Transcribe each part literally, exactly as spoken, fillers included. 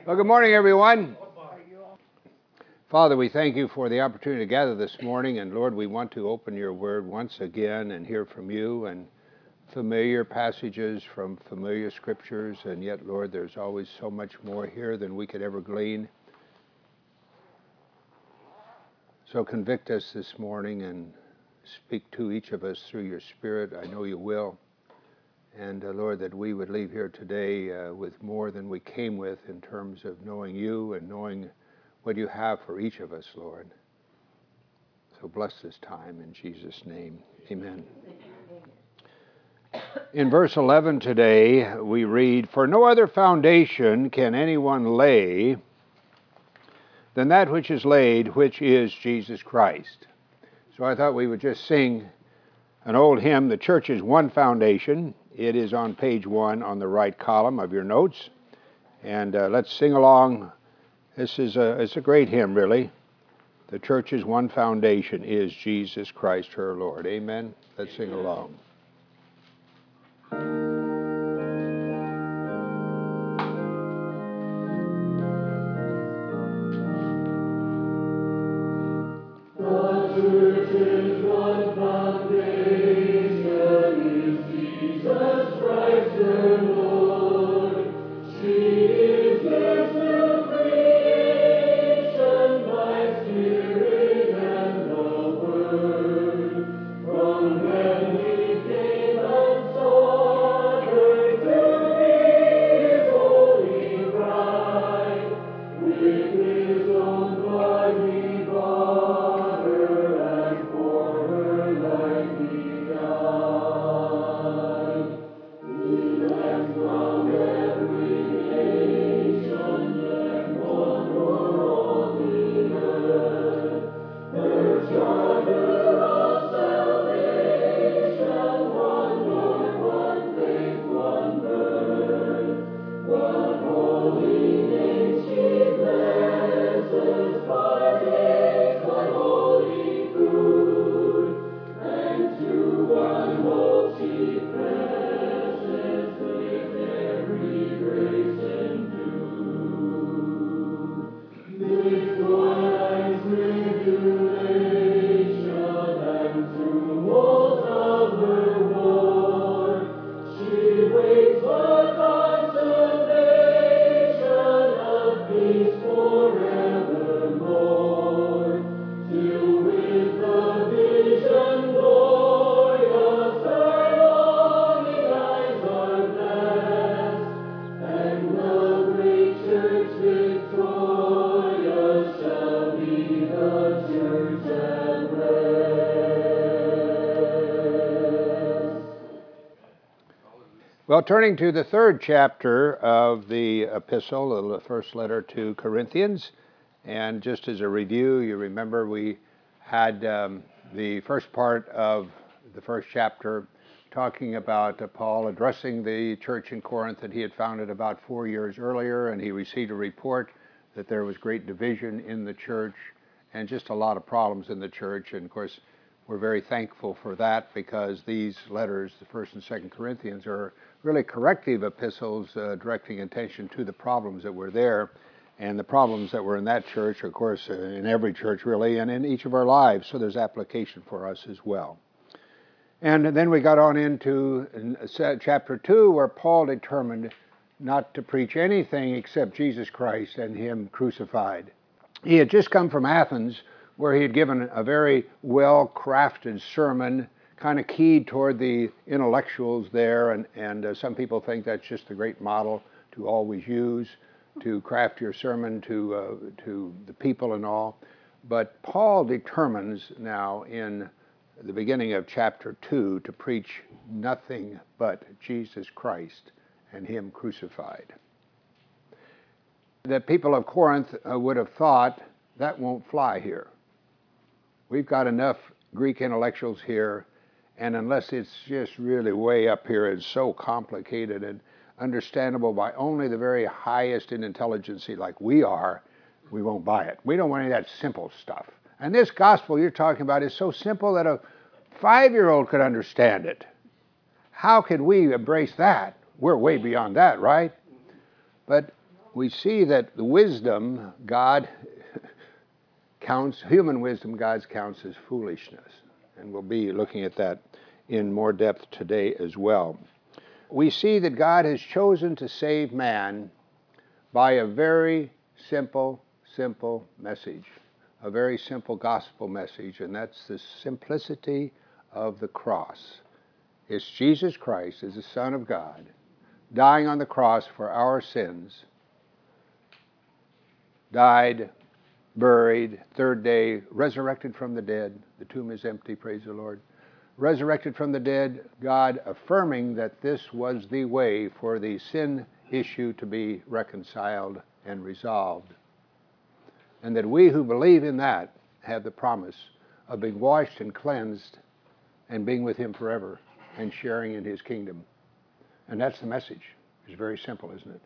Well, good morning, everyone. Father, we thank you for the opportunity to gather this morning. And Lord, we want to open your word once again and hear from you and familiar passages from familiar scriptures. And yet, Lord, there's always so much more here than we could ever glean. So convict us this morning and speak to each of us through your Spirit. I know you will. And uh, Lord, that we would leave here today uh, with more than we came with in terms of knowing you and knowing what you have for each of us, Lord. So bless this time in Jesus' name. Amen. In verse eleven today, we read, "For no other foundation can anyone lay than that which is laid, which is Jesus Christ." So I thought we would just sing an old hymn, "The Church is One Foundation." It is on page one on the right column of your notes. And uh, let's sing along. This is a, it's a great hymn, really. "The church's one foundation is Jesus Christ, her Lord." Amen. Let's sing along. Well, turning to the third chapter of the epistle, the first letter to Corinthians, and just as a review, you remember we had um, the first part of the first chapter talking about uh, Paul addressing the church in Corinth that he had founded about four years earlier, and he received a report that there was great division in the church and just a lot of problems in the church. And of course, we're very thankful for that because these letters, the First and Second Corinthians, are really corrective epistles uh, directing attention to the problems that were there. And the problems that were in that church, of course, uh, in every church really, and in each of our lives. So there's application for us as well. And then we got on into chapter two, where Paul determined not to preach anything except Jesus Christ and Him crucified. He had just come from Athens, where he had given a very well-crafted sermon, kind of keyed toward the intellectuals there, and, and uh, some people think that's just a great model to always use, to craft your sermon to, uh, to the people and all. But Paul determines now in the beginning of chapter two to preach nothing but Jesus Christ and Him crucified. The people of Corinth uh, would have thought, that won't fly here. We've got enough Greek intellectuals here, and unless it's just really way up here and so complicated and understandable by only the very highest in intelligence like we are, we won't buy it. We don't want any of that simple stuff. And this gospel you're talking about is so simple that a five-year-old could understand it. How could we embrace that? We're way beyond that, right? But we see that the wisdom, God counts, human wisdom, God counts as foolishness. And we'll be looking at that in more depth today as well. We see that God has chosen to save man by a very simple, simple message, a very simple gospel message, and that's the simplicity of the cross. It's Jesus Christ as the Son of God, dying on the cross for our sins, died, buried, third day, resurrected from the dead. The tomb is empty, praise the Lord. Resurrected from the dead, God affirming that this was the way for the sin issue to be reconciled and resolved. And that we who believe in that have the promise of being washed and cleansed and being with Him forever and sharing in His kingdom. And that's the message. It's very simple, isn't it?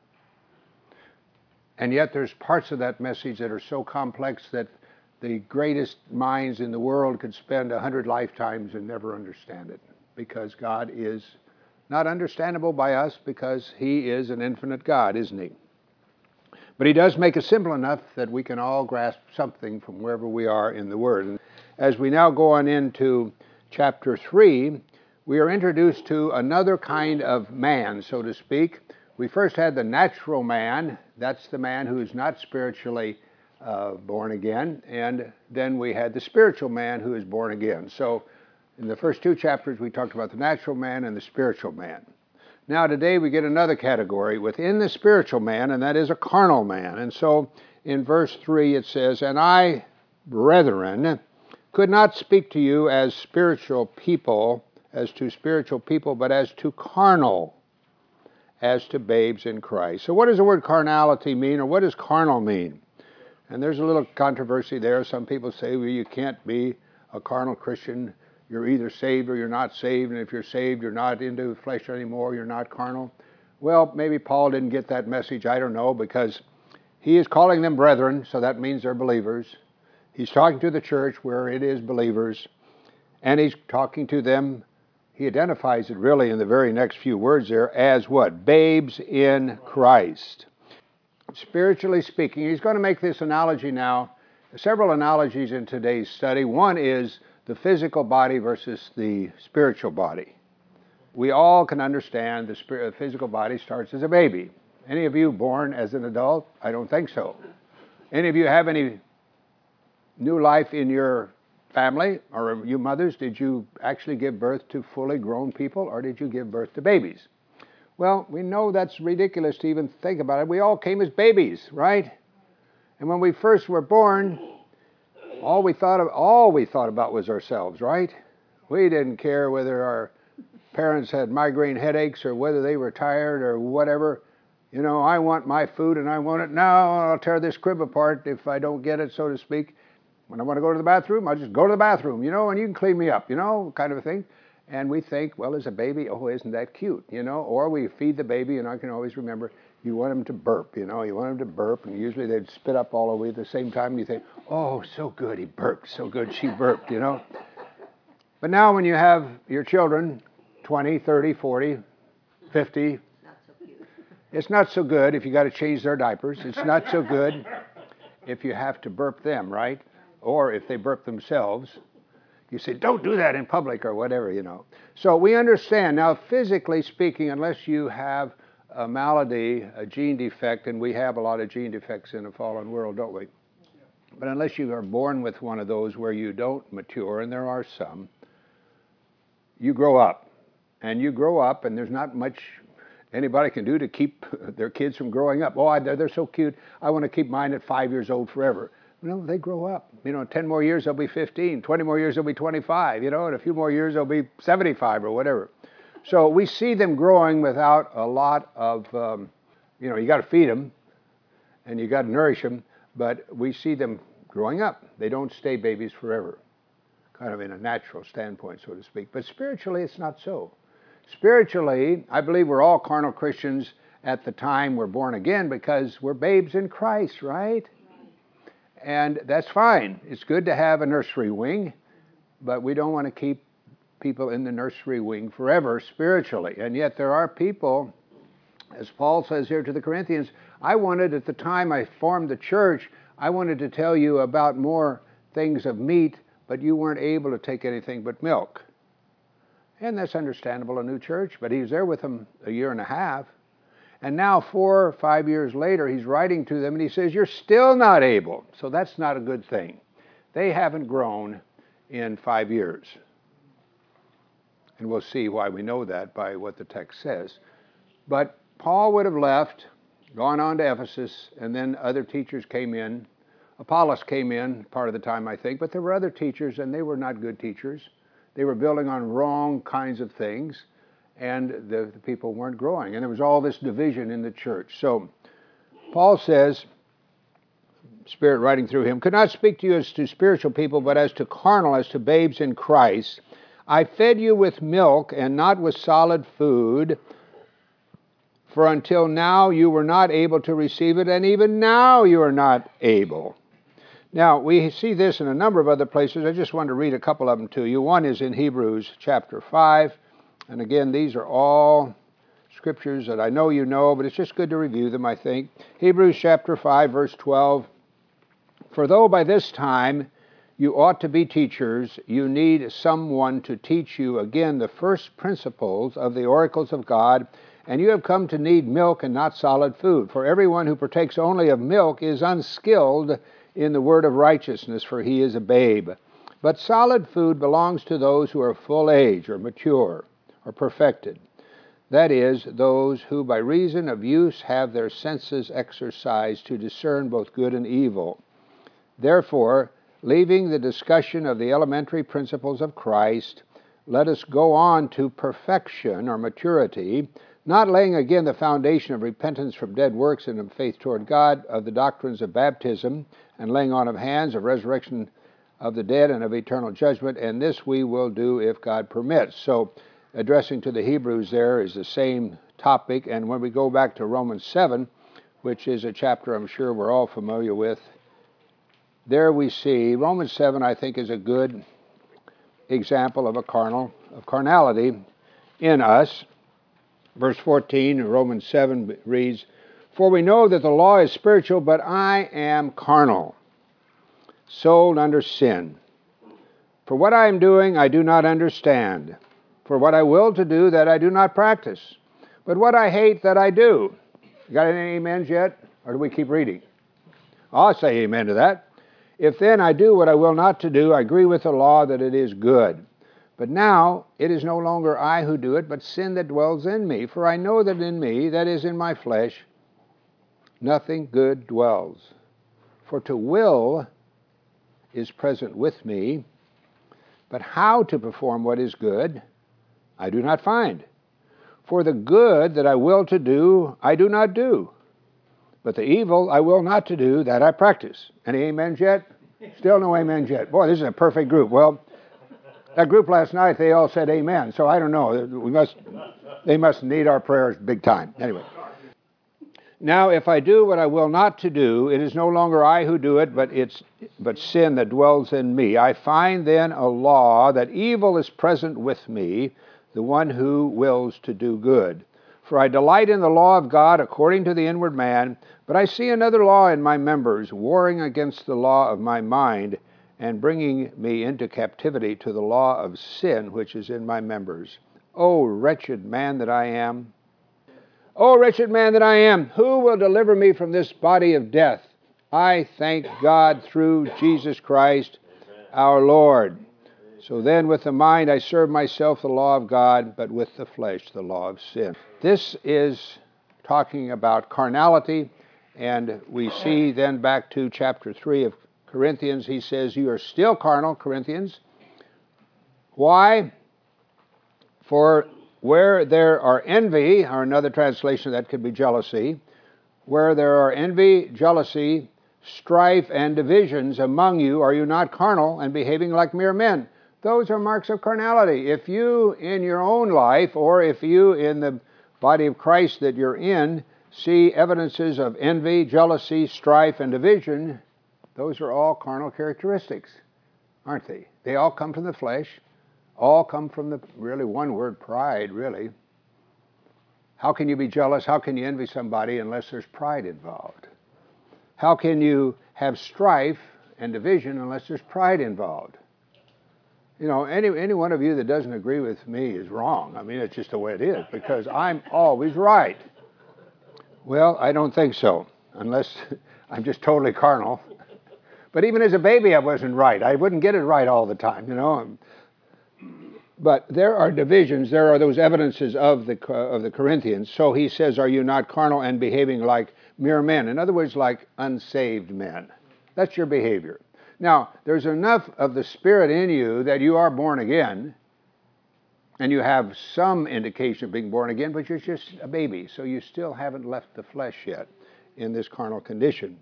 And yet there's parts of that message that are so complex that the greatest minds in the world could spend a hundred lifetimes and never understand it, because God is not understandable by us, because He is an infinite God, isn't He? But He does make it simple enough that we can all grasp something from wherever we are in the Word. And as we now go on into chapter three, we are introduced to another kind of man, so to speak. We first had the natural man. That's the man who is not spiritually uh, born again. And then we had the spiritual man who is born again. So in the first two chapters, we talked about the natural man and the spiritual man. Now today we get another category within the spiritual man, and that is a carnal man. And so in verse three it says, "And I, brethren, could not speak to you as spiritual people, as to spiritual people, but as to carnal, as to babes in Christ." So what does the word carnality mean, or what does carnal mean? And there's a little controversy there. Some people say, well, you can't be a carnal Christian. You're either saved or you're not saved, and if you're saved, you're not into flesh anymore, you're not carnal. Well, maybe Paul didn't get that message, I don't know, because he is calling them brethren, so that means they're believers. He's talking to the church where it is believers, and he's talking to them. He identifies it really in the very next few words there as what? Babes in Christ. Spiritually speaking, he's going to make this analogy now, several analogies in today's study. One is the physical body versus the spiritual body. We all can understand the spirit, physical body starts as a baby. Any of you born as an adult? I don't think so. Any of you have any new life in your family, or you mothers, did you actually give birth to fully grown people, or did you give birth to babies? Well, we know that's ridiculous to even think about it. We all came as babies, right? And when we first were born, all we thought of, all we thought about was ourselves, right? We didn't care whether our parents had migraine headaches or whether they were tired or whatever. You know, I want my food and I want it now. I'll tear this crib apart if I don't get it, so to speak. When I want to go to the bathroom, I'll just go to the bathroom, you know, and you can clean me up, you know, kind of a thing. And we think, well, as a baby, oh, isn't that cute, you know? Or we feed the baby, and I can always remember, you want them to burp, you know? You want them to burp, and usually they'd spit up all over you at the same time, and you think, oh, so good, he burped, so good, she burped, you know? But now when you have your children, twenty, thirty, forty, fifty, not so cute. It's not so good if you got to change their diapers. It's not so good if you have to burp them, right? Or if they burp themselves. You say, don't do that in public or whatever, you know. So we understand. Now, physically speaking, unless you have a malady, a gene defect, and we have a lot of gene defects in a fallen world, don't we? But unless you are born with one of those where you don't mature, and there are some, you grow up. And you grow up, and there's not much anybody can do to keep their kids from growing up. Oh, they're, they're so cute. I want to keep mine at five years old forever. No, they grow up. You know, ten more years they'll be fifteen, twenty more years they'll be twenty-five, you know, and a few more years they'll be seventy-five or whatever. So we see them growing without a lot of, um, you know, you got to feed them and you got to nourish them, but we see them growing up. They don't stay babies forever, kind of in a natural standpoint, so to speak. But spiritually, it's not so. Spiritually, I believe we're all carnal Christians at the time we're born again because we're babes in Christ, right? And that's fine. It's good to have a nursery wing, but we don't want to keep people in the nursery wing forever spiritually. And yet there are people, as Paul says here to the Corinthians, I wanted, at the time I formed the church, I wanted to tell you about more things of meat, but you weren't able to take anything but milk. And that's understandable, a new church, but he was there with them a year and a half. And now, four or five years later, he's writing to them and he says, you're still not able. So that's not a good thing. They haven't grown in five years. And we'll see why we know that by what the text says. But Paul would have left, gone on to Ephesus, and then other teachers came in. Apollos came in part of the time, I think, but there were other teachers, and they were not good teachers. They were building on wrong kinds of things, and the, the people weren't growing. And there was all this division in the church. So Paul says, Spirit writing through him, could not speak to you as to spiritual people, but as to carnal, as to babes in Christ. I fed you with milk and not with solid food, for until now you were not able to receive it, and even now you are not able. Now, we see this in a number of other places. I just want to read a couple of them to you. One is in Hebrews chapter five. And again, these are all scriptures that I know you know, but it's just good to review them, I think. Hebrews chapter five, verse twelve. For though by this time you ought to be teachers, you need someone to teach you again the first principles of the oracles of God, and you have come to need milk and not solid food. For everyone who partakes only of milk is unskilled in the word of righteousness, for he is a babe. But solid food belongs to those who are full age, or mature, or perfected. That is, those who by reason of use have their senses exercised to discern both good and evil. Therefore, leaving the discussion of the elementary principles of Christ, let us go on to perfection, or maturity, not laying again the foundation of repentance from dead works and of faith toward God, of the doctrines of baptism, and laying on of hands, of resurrection of the dead, and of eternal judgment, and this we will do if God permits. So, addressing to the Hebrews there is the same topic, and when we go back to Romans seven, which is a chapter I'm sure we're all familiar with, there we see, Romans seven, I think, is a good example of a carnal, of carnality in us. Verse fourteen, Romans seven reads, for we know that the law is spiritual, but I am carnal, sold under sin. For what I am doing, I do not understand. For what I will to do, that I do not practice. But what I hate, that I do. You got any amens yet? Or do we keep reading? I'll say amen to that. If then I do what I will not to do, I agree with the law that it is good. But now it is no longer I who do it, but sin that dwells in me. For I know that in me, that is in my flesh, nothing good dwells. For to will is present with me, but how to perform what is good, I do not find. For the good that I will to do, I do not do. But the evil I will not to do, that I practice. Any amens yet? Still no amens yet. Boy, this is a perfect group. Well, that group last night, they all said amen. So I don't know. We must, they must need our prayers big time. Anyway. Now, if I do what I will not to do, it is no longer I who do it, but it's but sin that dwells in me. I find then a law that evil is present with me, the one who wills to do good. For I delight in the law of God according to the inward man, but I see another law in my members, warring against the law of my mind, and bringing me into captivity to the law of sin which is in my members. O wretched man that I am! O wretched man that I am! Who will deliver me from this body of death? I thank God through Jesus Christ our Lord. So then with the mind I serve myself the law of God, but with the flesh the law of sin. This is talking about carnality, and we see then back to chapter three of Corinthians, he says, you are still carnal, Corinthians. Why? For where there are envy, or another translation that could be jealousy, where there are envy, jealousy, strife, and divisions among you, are you not carnal and behaving like mere men? Those are marks of carnality. If you in your own life, or if you in the body of Christ that you're in, see evidences of envy, jealousy, strife, and division, those are all carnal characteristics, aren't they? They all come from the flesh, all come from the, really one word, pride, really. How can you be jealous? How can you envy somebody unless there's pride involved? How can you have strife and division unless there's pride involved? You know, any, any one of you that doesn't agree with me is wrong. I mean, it's just the way it is, because I'm always right. Well, I don't think so, unless I'm just totally carnal. But even as a baby, I wasn't right. I wouldn't get it right all the time, you know. But there are divisions. There are those evidences of the of the Corinthians. So he says, are you not carnal and behaving like mere men? In other words, like unsaved men. That's your behavior. Now, there's enough of the Spirit in you that you are born again, and you have some indication of being born again, but you're just a baby, so you still haven't left the flesh yet in this carnal condition.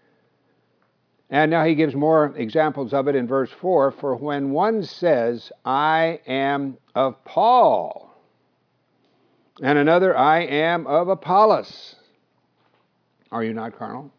And now he gives more examples of it in verse four. For when one says, I am of Paul, and another, I am of Apollos, are you not carnal?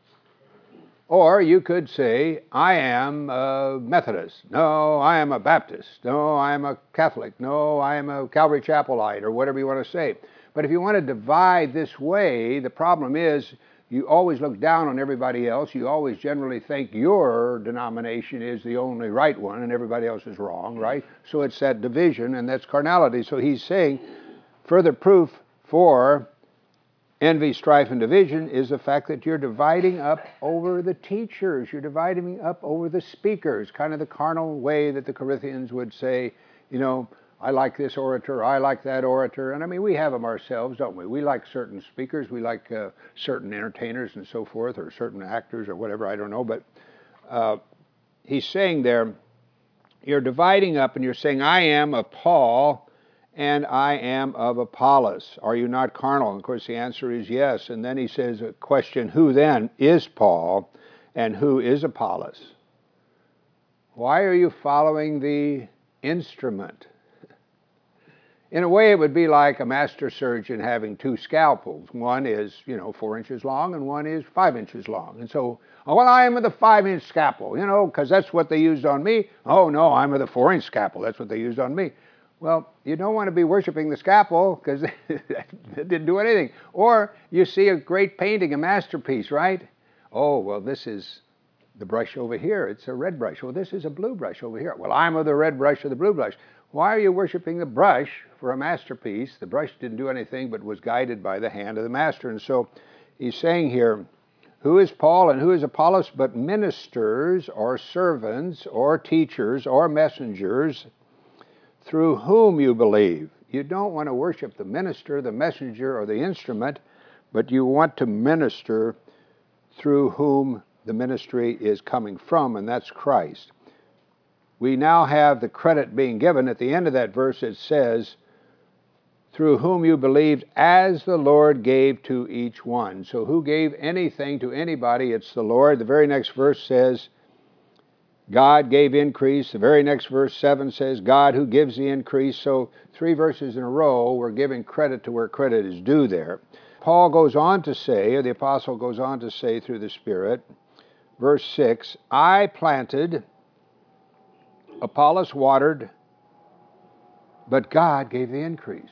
Or you could say, I am a Methodist. No, I am a Baptist. No, I am a Catholic. No, I am a Calvary Chapelite, or whatever you want to say. But if you want to divide this way, the problem is you always look down on everybody else. You always generally think your denomination is the only right one and everybody else is wrong, right? So it's that division, and that's carnality. So he's saying further proof for envy, strife, and division is the fact that you're dividing up over the teachers. You're dividing up over the speakers, kind of the carnal way that the Corinthians would say, you know, I like this orator, I like that orator. And I mean, we have them ourselves, don't we? We like certain speakers, we like uh, certain entertainers and so forth, or certain actors or whatever, I don't know. But uh, he's saying there, you're dividing up and you're saying, I am of Paul, and I am of Apollos. Are you not carnal? And of course, the answer is yes. And then he says a question, who then is Paul and who is Apollos? Why are you following the instrument? In a way, it would be like a master surgeon having two scalpels. One is, you know, four inches long and one is five inches long. And so, oh, well, I am of the five-inch scalpel, you know, because that's what they used on me. Oh, no, I'm of the four-inch scalpel. That's what they used on me. Well, you don't want to be worshiping the scalpel because it didn't do anything. Or you see a great painting, a masterpiece, right? Oh, well, this is the brush over here. It's a red brush. Well, this is a blue brush over here. Well, I'm of the red brush or the blue brush. Why are you worshiping the brush for a masterpiece? The brush didn't do anything but was guided by the hand of the master. And so he's saying here, who is Paul and who is Apollos but ministers or servants or teachers or messengers through whom you believe? You don't want to worship the minister, the messenger, or the instrument, but you want to minister through whom the ministry is coming from, and that's Christ. We now have the credit being given. At the end of that verse it says, through whom you believed as the Lord gave to each one. So who gave anything to anybody? It's the Lord. The very next verse says, God gave increase. The very next verse, seven, says, God who gives the increase. So three verses in a row, we're giving credit to where credit is due there. Paul goes on to say, or the apostle goes on to say through the Spirit, verse six, I planted, Apollos watered, but God gave the increase.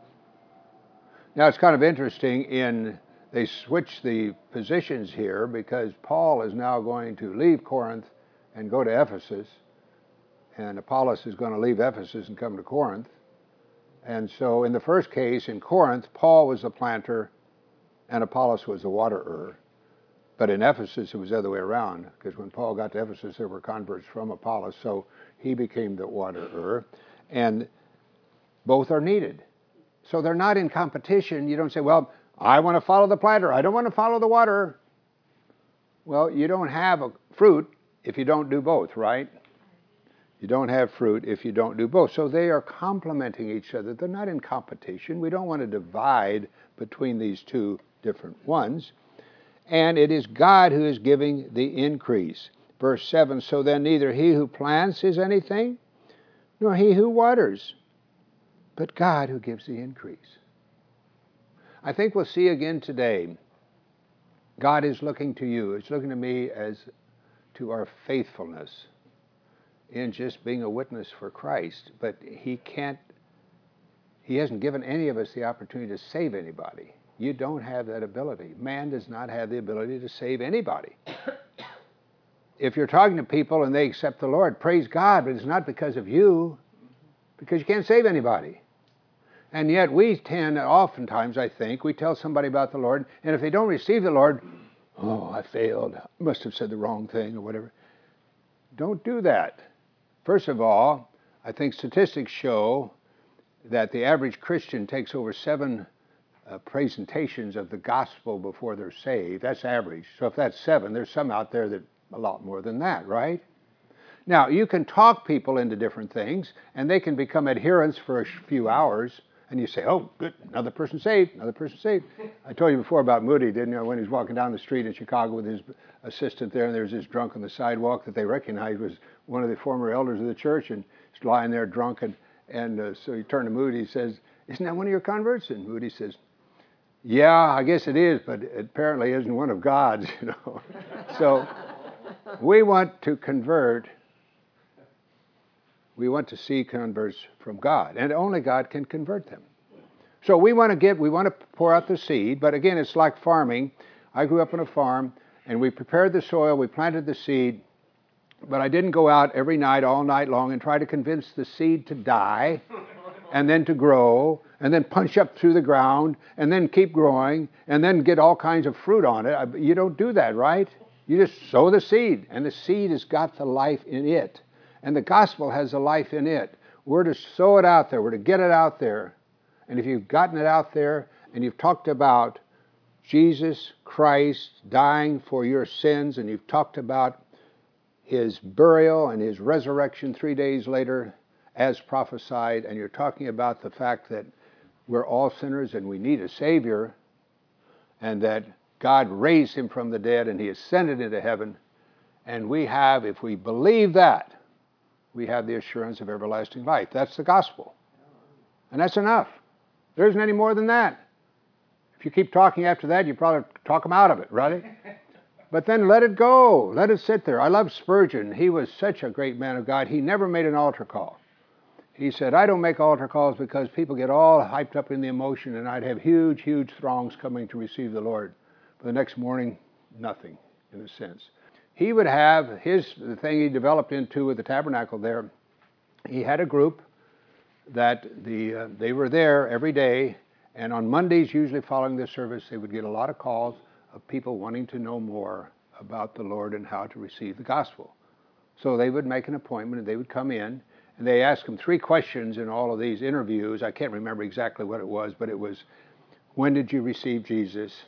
Now it's kind of interesting, in they switch the positions here because Paul is now going to leave Corinth and go to Ephesus, and Apollos is going to leave Ephesus and come to Corinth. And so in the first case, in Corinth, Paul was the planter and Apollos was the waterer. But in Ephesus, it was the other way around, because when Paul got to Ephesus, there were converts from Apollos, so he became the waterer. And both are needed. So they're not in competition. You don't say, well, I want to follow the planter, I don't want to follow the waterer. Well, you don't have a fruit if you don't do both, right? You don't have fruit if you don't do both. So they are complementing each other. They're not in competition. We don't want to divide between these two different ones. And it is God who is giving the increase. Verse seven, so then neither he who plants is anything, nor he who waters, but God who gives the increase. I think we'll see again today, God is looking to you. It's looking to me as to our faithfulness in just being a witness for Christ. But he can't, He hasn't given any of us the opportunity to save anybody. You don't have that ability. Man does not have the ability to save anybody. If you're talking to people and they accept the Lord, praise God, but it's not because of you, because you can't save anybody. And yet we tend, oftentimes I think, we tell somebody about the Lord, and if they don't receive the Lord, oh, I failed, I must have said the wrong thing or whatever. Don't do that. First of all, I think statistics show that the average Christian takes over seven uh, presentations of the gospel before they're saved. That's average. So if that's seven, there's some out there that a lot more than that, right? Now, you can talk people into different things, and they can become adherents for a few hours, and you say, oh, good, another person saved, another person saved. I told you before about Moody, didn't you, when he was walking down the street in Chicago with his assistant there, and there was this drunk on the sidewalk that they recognized was one of the former elders of the church, and he's lying there drunk, and, and uh, so he turned to Moody, he says, isn't that one of your converts? And Moody says, yeah, I guess it is, but it apparently isn't one of God's, you know. So we want to convert, we want to see converts from God, and only God can convert them. So we want to give, we want to pour out the seed, but again, it's like farming. I grew up on a farm, and we prepared the soil, we planted the seed, but I didn't go out every night, all night long, and try to convince the seed to die, and then to grow, and then punch up through the ground, and then keep growing, and then get all kinds of fruit on it. You don't do that, right? You just sow the seed, and the seed has got the life in it. And the gospel has the life in it. We're to sow it out there. We're to get it out there. And if you've gotten it out there, and you've talked about Jesus Christ dying for your sins, and you've talked about his burial and his resurrection three days later as prophesied, and you're talking about the fact that we're all sinners and we need a Savior, and that God raised him from the dead and he ascended into heaven, and we have, if we believe that, we have the assurance of everlasting life. That's the gospel. And that's enough. There isn't any more than that. If you keep talking after that, you probably talk them out of it, right? But then let it go. Let it sit there. I love Spurgeon. He was such a great man of God. He never made an altar call. He said, I don't make altar calls because people get all hyped up in the emotion, and I'd have huge, huge throngs coming to receive the Lord. But the next morning, nothing, in a sense. He would have his, the thing he developed into with the tabernacle there, he had a group that the uh, they were there every day, and on Mondays, usually following the service, they would get a lot of calls of people wanting to know more about the Lord and how to receive the gospel. So they would make an appointment, and they would come in, and they asked him three questions in all of these interviews. I can't remember exactly what it was, but it was, when did you receive Jesus?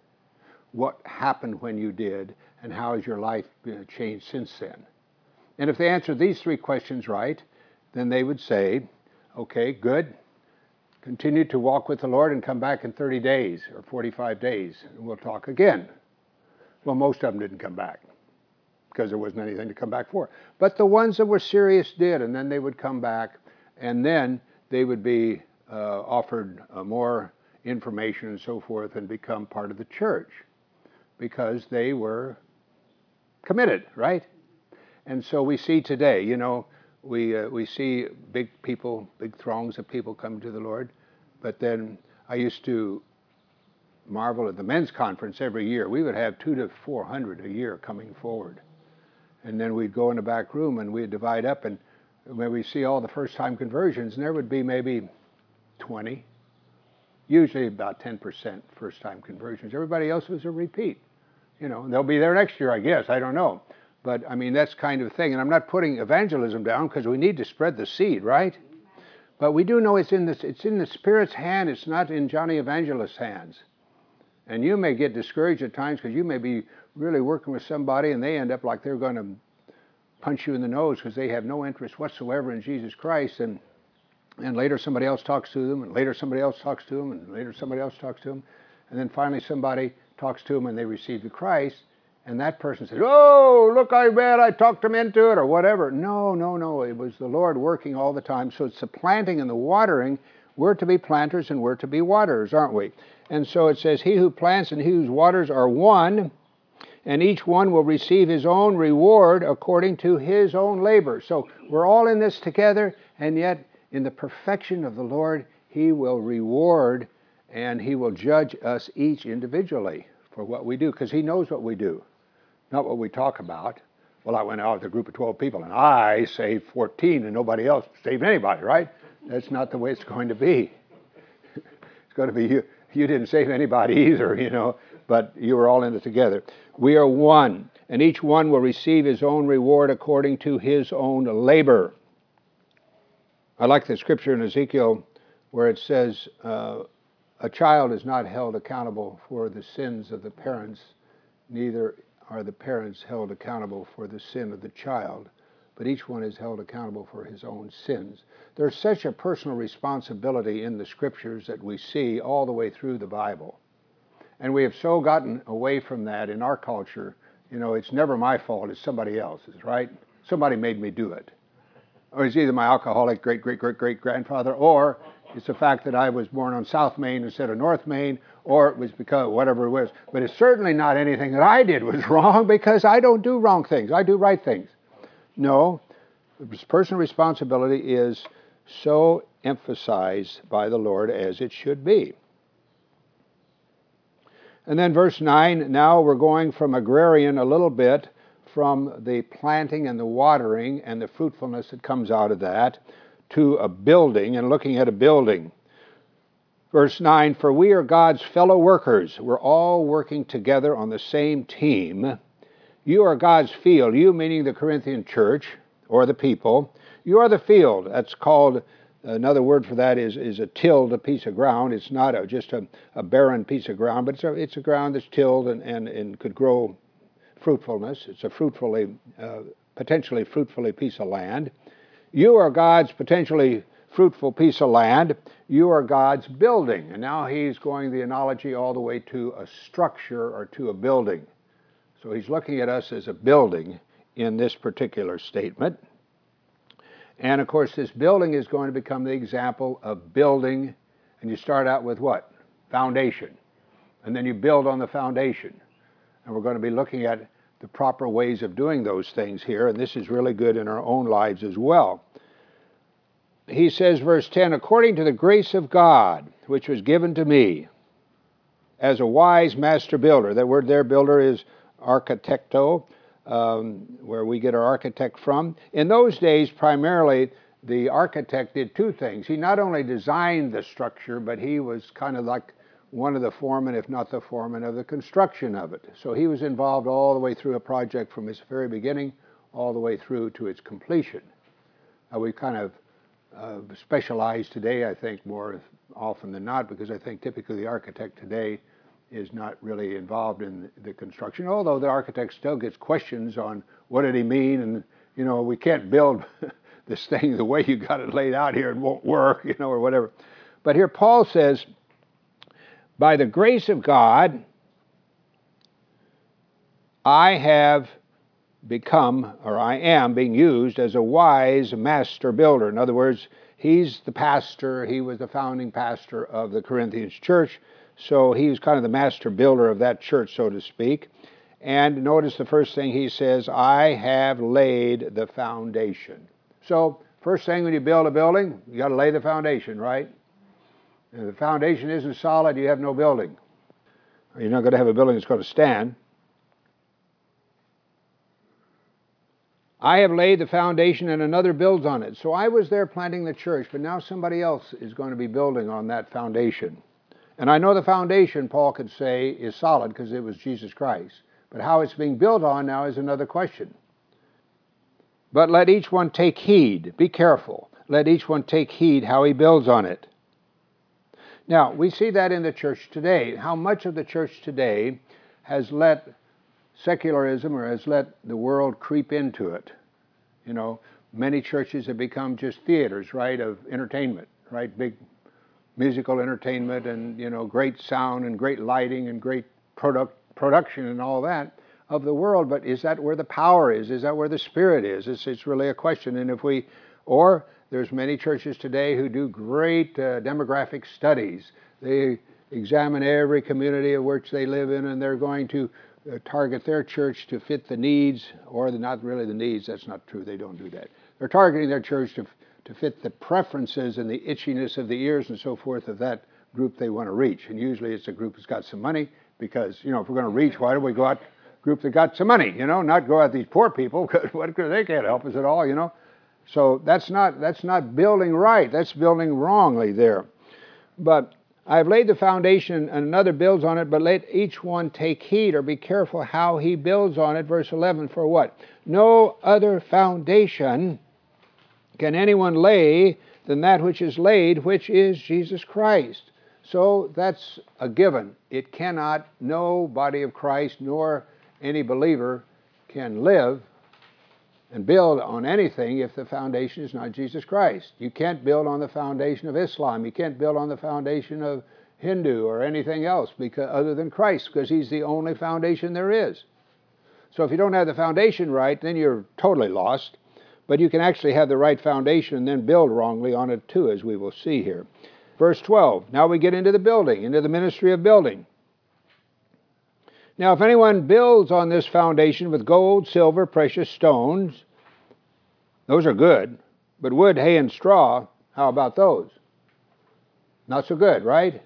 What happened when you did? And how has your life changed since then? And if they answered these three questions right, then they would say, okay, good. Continue to walk with the Lord and come back in thirty days or forty-five days, and we'll talk again. Well, most of them didn't come back because there wasn't anything to come back for. But the ones that were serious did, and then they would come back, and then they would be uh, offered uh, more information and so forth and become part of the church because they were committed, right? And so we see today, you know, we uh, we see big people, big throngs of people come to the Lord. But then I used to marvel at the men's conference every year. We would have two to four hundred a year coming forward. And then we'd go in the back room and we'd divide up, and when we see all the first-time conversions, and there would be maybe twenty, usually about ten percent first-time conversions. Everybody else was a repeat. You know, they'll be there next year, I guess. I don't know. But, I mean, that's kind of thing. And I'm not putting evangelism down because we need to spread the seed, right? But we do know it's in, this, it's in the Spirit's hand. It's not in Johnny Evangelist's hands. And you may get discouraged at times because you may be really working with somebody and they end up like they're going to punch you in the nose because they have no interest whatsoever in Jesus Christ. And, and later somebody else talks to them, and later somebody else talks to them, and later somebody else talks to them. And then finally somebody talks to them and they receive the Christ. And that person says, oh, look, I bet I talked him into it or whatever. No, no, no. It was the Lord working all the time. So it's the planting and the watering. We're to be planters and we're to be waterers, aren't we? And so it says, he who plants and he who waters are one, and each one will receive his own reward according to his own labor. So we're all in this together, and yet in the perfection of the Lord, He will reward and He will judge us each individually for what we do, because He knows what we do, not what we talk about. Well, I went out with a group of twelve people and I saved fourteen and nobody else saved anybody, right? That's not the way it's going to be. It's going to be you. You didn't save anybody either, you know, but you were all in it together. We are one, and each one will receive his own reward according to his own labor. I like the scripture in Ezekiel where it says, uh, a child is not held accountable for the sins of the parents, neither are the parents held accountable for the sin of the child, but each one is held accountable for his own sins. There's such a personal responsibility in the scriptures that we see all the way through the Bible. And we have so gotten away from that in our culture. You know, it's never my fault, it's somebody else's, right? Somebody made me do it. Or it's either my alcoholic great-great-great-great-grandfather, or it's the fact that I was born on South Main instead of North Main, or it was because whatever it was. But it's certainly not anything that I did was wrong, because I don't do wrong things. I do right things. No, personal responsibility is so emphasized by the Lord as it should be. And then verse nine, now we're going from agrarian a little bit, from the planting and the watering and the fruitfulness that comes out of that, to a building, and looking at a building. Verse nine, for we are God's fellow workers. We're all working together on the same team. You are God's field, you meaning the Corinthian church, or the people. You are the field. That's called, another word for that is, is a tilled a piece of ground. It's not a, just a, a barren piece of ground, but it's a, it's a ground that's tilled and, and, and could grow fruitfulness. It's a fruitfully, uh, potentially fruitfully piece of land. You are God's potentially fruitful piece of land. You are God's building. And now he's going the analogy all the way to a structure or to a building. So he's looking at us as a building in this particular statement. And of course, this building is going to become the example of building. And you start out with what? Foundation. And then you build on the foundation. And we're going to be looking at the proper ways of doing those things here. And this is really good in our own lives as well. He says, verse ten, according to the grace of God, which was given to me as a wise master builder. That word there, builder, is architecto, um, where we get our architect from. In those days, primarily, the architect did two things. He not only designed the structure, but he was kind of like one of the foremen, if not the foreman, of the construction of it. So he was involved all the way through a project from its very beginning all the way through to its completion. Uh, we kind of uh, specialize today, I think, more often than not, because I think typically the architect today is not really involved in the construction, although the architect still gets questions on what did he mean, and, you know, we can't build this thing the way you got it laid out here, it won't work, you know, or whatever. But here Paul says, by the grace of God, I have become, or I am being used as a wise master builder. In other words, he's the pastor, he was the founding pastor of the Corinthians church, so he was kind of the master builder of that church, so to speak. And notice the first thing he says, I have laid the foundation. So, first thing when you build a building, you got to lay the foundation, right? If the foundation isn't solid, you have no building. You're not going to have a building that's going to stand. I have laid the foundation and another builds on it. So I was there planting the church, but now somebody else is going to be building on that foundation. And I know the foundation, Paul could say, is solid because it was Jesus Christ. But how it's being built on now is another question. But let each one take heed. Be careful. Let each one take heed how he builds on it. Now, we see that in the church today. How much of the church today has let secularism or has let the world creep into it? You know, many churches have become just theaters, right, of entertainment, right? Big musical entertainment and, you know, great sound and great lighting and great product production and all that of the world. But is that where the power is? Is that where the Spirit is? It's, it's really a question. And if we, or there's many churches today who do great uh, demographic studies. They examine every community of which they live in, and they're going to uh, target their church to fit the needs, or the, not really the needs, that's not true, they don't do that. They're targeting their church to, to fit the preferences and the itchiness of the ears and so forth of that group they want to reach. And usually it's a group that's got some money, because, you know, if we're going to reach, why do we go out group that got some money, you know, not go at these poor people, because what, they can't help us at all, you know. So that's not, that's not building right. That's building wrongly there. But I've laid the foundation, and another builds on it, but let each one take heed, or be careful how he builds on it. Verse eleven, for what? No other foundation can anyone lay than that which is laid, which is Jesus Christ. So that's a given. It cannot, no body of Christ, nor any believer can live and build on anything if the foundation is not Jesus Christ. You can't build on the foundation of Islam. You can't build on the foundation of Hindu or anything else because, other than Christ, because he's the only foundation there is. So if you don't have the foundation right, then you're totally lost. But you can actually have the right foundation and then build wrongly on it too, as we will see here. Verse twelve, now we get into the building, into the ministry of building. Now, if anyone builds on this foundation with gold, silver, precious stones, those are good. But wood, hay, and straw, how about those? Not so good, right?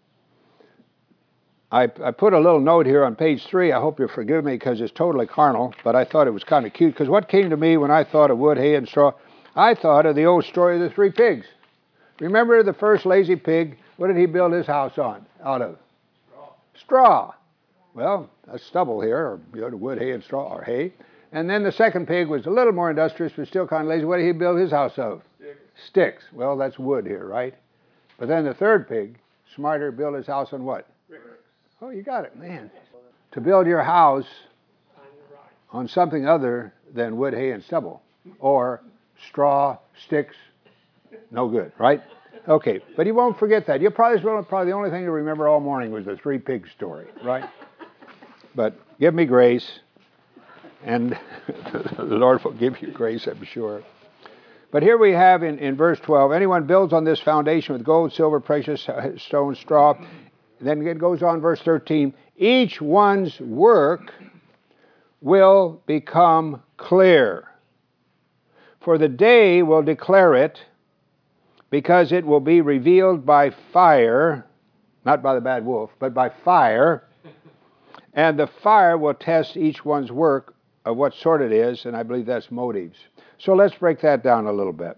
I, I put a little note here on page three. I hope you'll forgive me because it's totally carnal, but I thought it was kind of cute. Because what came to me when I thought of wood, hay, and straw, I thought of the old story of the three pigs. Remember the first lazy pig? What did he build his house on? Out of? Straw. Straw. Well, that's stubble here, or you know, wood, hay, and straw, or hay. And then the second pig was a little more industrious, but still kind of lazy. What did he build his house of? Sticks. Sticks. Well, that's wood here, right? But then the third pig, smarter, built his house on what? Bricks. Oh, you got it, man. To build your house on something other than wood, hay, and stubble, or straw, sticks, no good, right? Okay, but you won't forget that. You'll probably, probably the only thing you remember all morning was the three pigs story, right? But give me grace, and the Lord will give you grace, I'm sure. But here we have in, in verse twelve, anyone builds on this foundation with gold, silver, precious stones, straw. Then it goes on, verse thirteen, each one's work will become clear, for the day will declare it, because it will be revealed by fire, not by the bad wolf, but by fire. And the fire will test each one's work of what sort it is, and I believe that's motives. So let's break that down a little bit.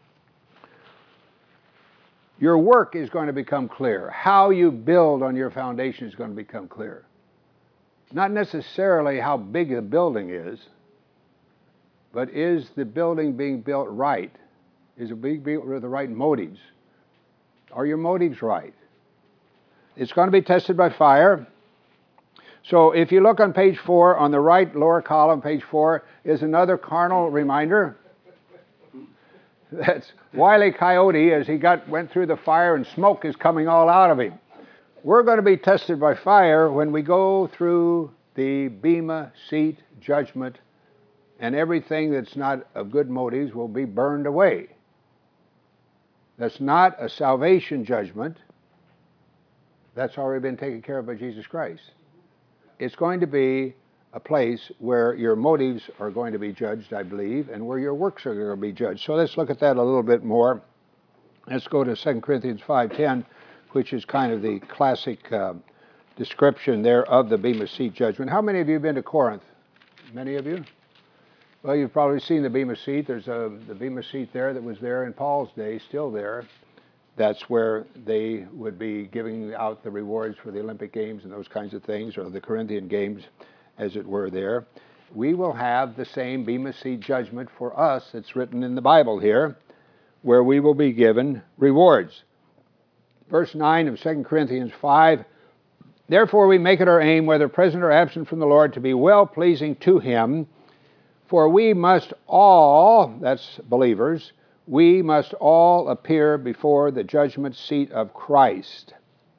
Your work is going to become clear. How you build on your foundation is going to become clear. Not necessarily how big the building is, but is the building being built right? Is it being built with the right motives? Are your motives right? It's going to be tested by fire. So if you look on page four, on the right lower column, page four, is another carnal reminder. That's Wile E. Coyote as he got went through the fire and smoke is coming all out of him. We're going to be tested by fire when we go through the Bema Seat judgment, and everything that's not of good motives will be burned away. That's not a salvation judgment. That's already been taken care of by Jesus Christ. It's going to be a place where your motives are going to be judged, I believe, and where your works are going to be judged. So let's look at that a little bit more. Let's go to Second Corinthians five ten, which is kind of the classic uh, description there of the Bema Seat judgment. How many of you have been to Corinth? Many of you? Well, you've probably seen the Bema Seat. There's a, the Bema Seat there that was there in Paul's day, still there. That's where they would be giving out the rewards for the Olympic Games and those kinds of things, or the Corinthian Games, as it were there. We will have the same Bema Seat judgment for us that's written in the Bible here, where we will be given rewards. Verse nine of Second Corinthians five, therefore we make it our aim, whether present or absent from the Lord, to be well-pleasing to Him, for we must all, that's believers, we must all appear before the judgment seat of Christ.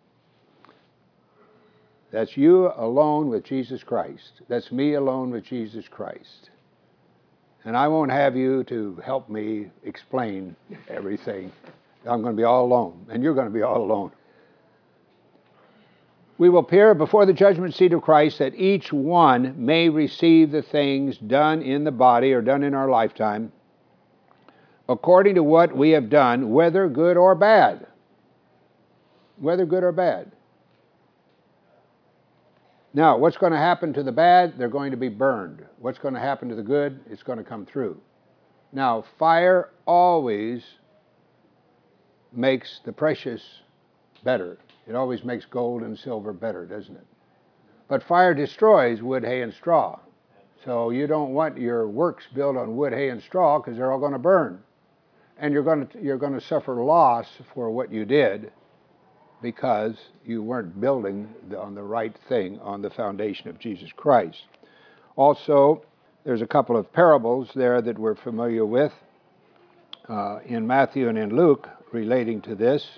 That's you alone with Jesus Christ. That's me alone with Jesus Christ. And I won't have you to help me explain everything. I'm going to be all alone, and you're going to be all alone. We will appear before the judgment seat of Christ, that each one may receive the things done in the body or done in our lifetime, according to what we have done, whether good or bad. Whether good or bad. Now, what's going to happen to the bad? They're going to be burned. What's going to happen to the good? It's going to come through. Now, fire always makes the precious better. It always makes gold and silver better, doesn't it? But fire destroys wood, hay, and straw. So you don't want your works built on wood, hay, and straw because they're all going to burn. And you're going to, you're going to suffer loss for what you did because you weren't building on the right thing, on the foundation of Jesus Christ. Also, there's a couple of parables there that we're familiar with uh, in Matthew and in Luke relating to this.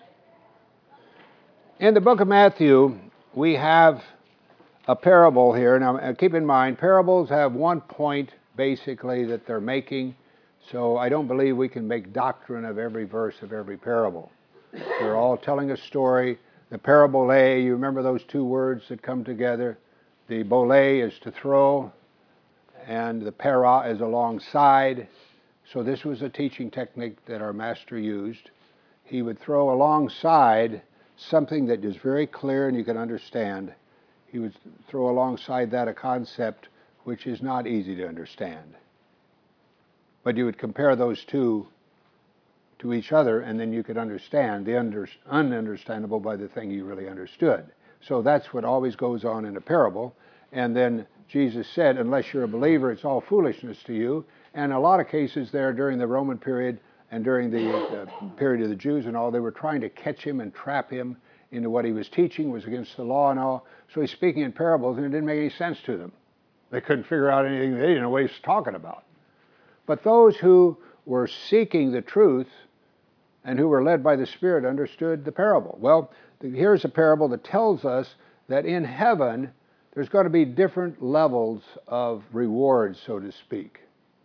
In the book of Matthew, we have a parable here. Now, keep in mind, parables have one point, basically, that they're making. So I don't believe we can make doctrine of every verse of every parable. They're all telling a story. The parabole, you remember those two words that come together? The bole is to throw, and the para is alongside. So this was a teaching technique that our master used. He would throw alongside something that is very clear and you can understand. He would throw alongside that a concept which is not easy to understand. But you would compare those two to each other, and then you could understand the under, ununderstandable by the thing you really understood. So that's what always goes on in a parable. And then Jesus said, unless you're a believer, it's all foolishness to you. And a lot of cases there during the Roman period and during the uh, period of the Jews and all, they were trying to catch him and trap him into what he was teaching was against the law and all. So he's speaking in parables, and it didn't make any sense to them. They couldn't figure out anything. They didn't know what he was talking about. But those who were seeking the truth and who were led by the Spirit understood the parable. Well, here's a parable that tells us that in heaven, there's going to be different levels of rewards, so to speak.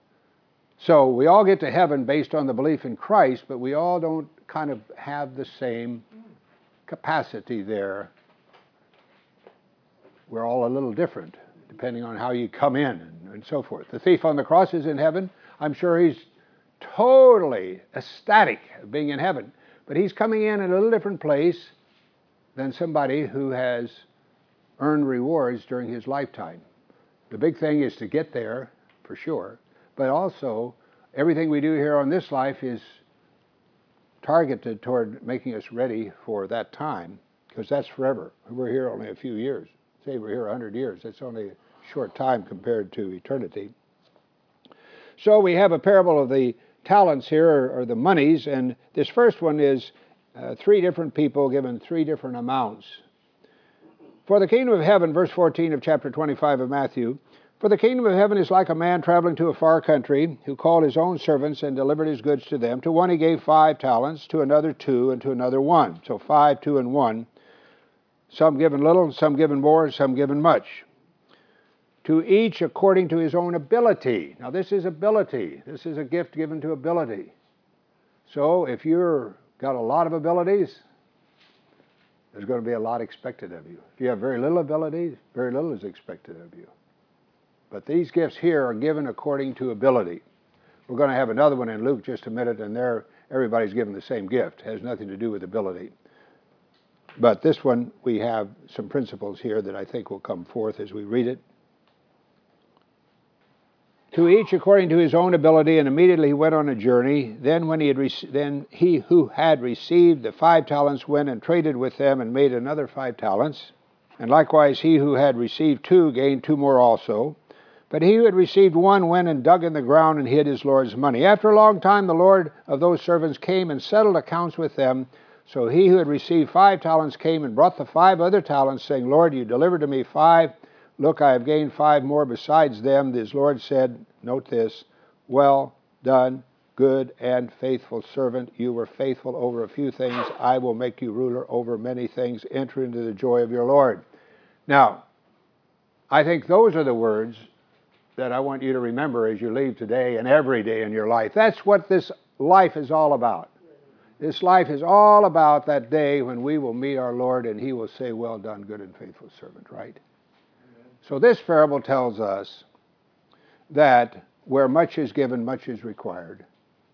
So we all get to heaven based on the belief in Christ, but we all don't kind of have the same capacity there. We're all a little different, depending on how you come in and, and so forth. The thief on the cross is in heaven. I'm sure he's totally ecstatic of being in heaven. But he's coming in at a little different place than somebody who has earned rewards during his lifetime. The big thing is to get there, for sure. But also, everything we do here on this life is targeted toward making us ready for that time, because that's forever. We're here only a few years. Say we're here a hundred years. That's only a short time compared to eternity. So we have a parable of the talents here, or, or the monies, and this first one is uh, three different people given three different amounts. For the kingdom of heaven, verse fourteen of chapter twenty-five of Matthew, for the kingdom of heaven is like a man traveling to a far country, who called his own servants and delivered his goods to them. To one he gave five talents, to another two, and to another one. So five, two, and one. Some given little, some given more, some given much. To each according to his own ability. Now this is ability. This is a gift given to ability. So if you've got a lot of abilities, there's going to be a lot expected of you. If you have very little abilities, very little is expected of you. But these gifts here are given according to ability. We're going to have another one in Luke just a minute, and there everybody's given the same gift. It has nothing to do with ability. But this one, we have some principles here that I think will come forth as we read it. To each according to his own ability, and immediately he went on a journey. Then when he had rec- then he who had received the five talents went and traded with them and made another five talents. And likewise he who had received two gained two more also. But he who had received one went and dug in the ground and hid his Lord's money. After a long time the Lord of those servants came and settled accounts with them. So he who had received five talents came and brought the five other talents, saying, Lord, you delivered to me five. Look, I have gained five more besides them. His Lord said, note this, well done, good and faithful servant. You were faithful over a few things. I will make you ruler over many things. Enter into the joy of your Lord. Now, I think those are the words that I want you to remember as you leave today and every day in your life. That's what this life is all about. This life is all about that day when we will meet our Lord and he will say, well done, good and faithful servant, right? So this parable tells us that where much is given, much is required.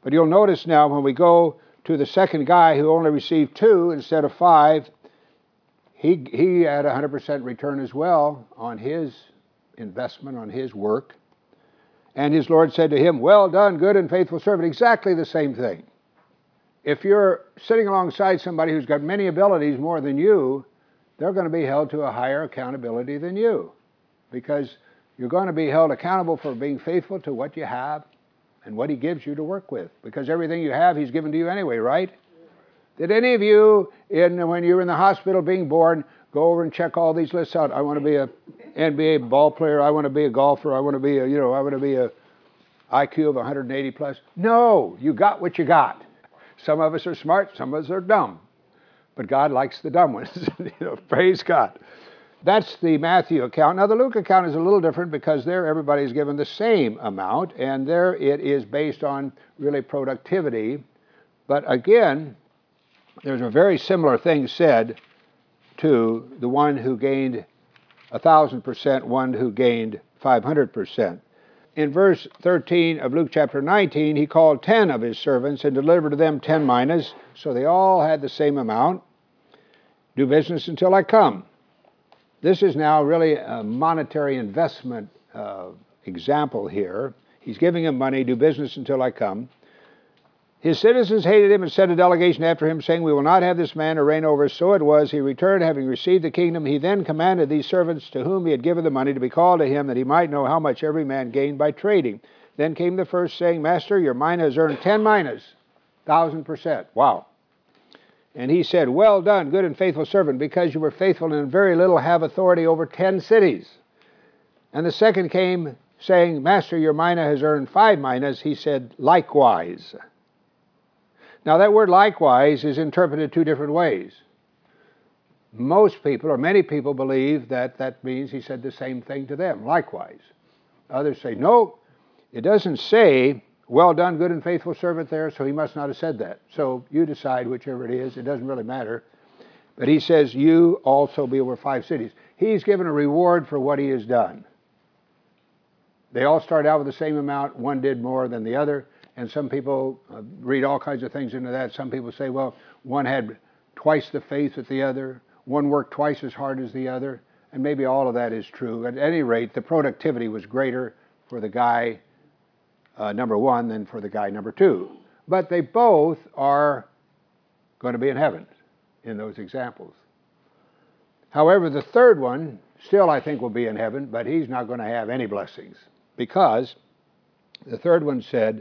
But you'll notice now when we go to the second guy who only received two instead of five, he, he had a one hundred percent return as well on his investment, on his work. And his Lord said to him, well done, good and faithful servant. Exactly the same thing. If you're sitting alongside somebody who's got many abilities more than you, they're going to be held to a higher accountability than you, because you're going to be held accountable for being faithful to what you have and what he gives you to work with, because everything you have he's given to you anyway, right? Did any of you, in, when you were in the hospital being born, go over and check all these lists out? I want to be a N B A ball player. I want to be a golfer. I want to be a, you know, I want to be a I Q of one hundred eighty plus. No, you got what you got. Some of us are smart, some of us are dumb. But God likes the dumb ones. You know, praise God. That's the Matthew account. Now the Luke account is a little different, because there everybody's given the same amount, and there it is based on really productivity. But again, there's a very similar thing said to the one who gained a thousand percent, one who gained five hundred percent. In verse thirteen of Luke chapter nineteen, he called ten of his servants and delivered to them ten minas, so they all had the same amount. Do business until I come. This is now really a monetary investment uh, example here. He's giving him money, do business until I come. His citizens hated him and sent a delegation after him, saying, we will not have this man to reign over us. So it was, he returned, having received the kingdom. He then commanded these servants to whom he had given the money to be called to him, that he might know how much every man gained by trading. Then came the first, saying, Master, your mina has earned ten minas, thousand percent. Wow. And he said, well done, good and faithful servant, because you were faithful in very little, have authority over ten cities. And the second came, saying, Master, your mina has earned five minas. He said, likewise. Now that word likewise is interpreted two different ways. Most people, or many people, believe that that means he said the same thing to them, likewise. Others say, no, it doesn't say, well done, good and faithful servant there, so he must not have said that. So you decide whichever it is, it doesn't really matter. But he says, you also be over five cities. He's given a reward for what he has done. They all start out with the same amount, one did more than the other. And some people uh, read all kinds of things into that. Some people say, well, one had twice the faith as the other, one worked twice as hard as the other, and maybe all of that is true. At any rate, the productivity was greater for the guy uh, number one than for the guy number two. But they both are going to be in heaven in those examples. However, the third one still, I think, will be in heaven, but he's not going to have any blessings, because the third one said,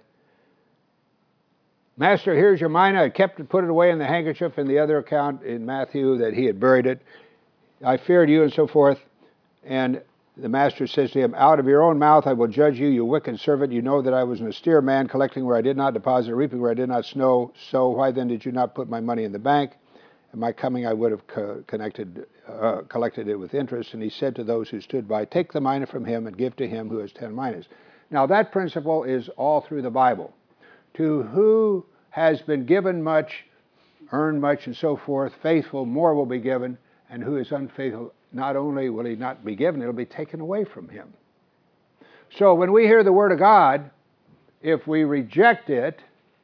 Master, here's your mina. I kept it, put it away in the handkerchief. In the other account in Matthew that he had buried it. I feared you, and so forth. And the master says to him, out of your own mouth I will judge you, you wicked servant. You know that I was an austere man, collecting where I did not deposit, reaping where I did not sow. So why then did you not put my money in the bank? At my coming I would have co- connected, uh, collected it with interest. And he said to those who stood by, take the mina from him and give to him who has ten minas. Now that principle is all through the Bible. To who has been given much, earned much, and so forth, faithful, more will be given, and who is unfaithful, not only will he not be given, it will be taken away from him. So when we hear the Word of God, if we reject it,